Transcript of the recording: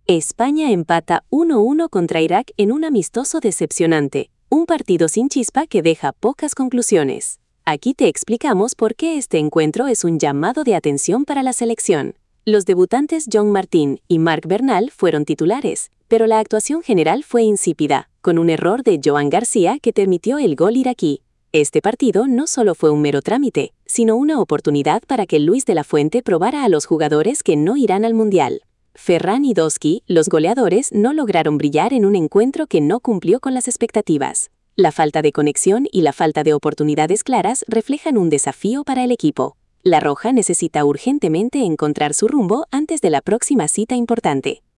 España empata 1-1 contra Irak en un amistoso decepcionante, un partido sin chispa que deja pocas conclusiones. Aquí te explicamos por qué este encuentro es un llamado de atención para la selección. Los debutantes John Martín y Marc Bernal fueron titulares, pero la actuación general fue insípida, con un error de Joan García que permitió el gol iraquí. Este partido no solo fue un mero trámite, sino una oportunidad para que Luis de la Fuente probara a los jugadores que no irán al Mundial. Ferran y Doski, los goleadores, no lograron brillar en un encuentro que no cumplió con las expectativas. La falta de conexión y la falta de oportunidades claras reflejan un desafío para el equipo. La Roja necesita urgentemente encontrar su rumbo antes de la próxima cita importante.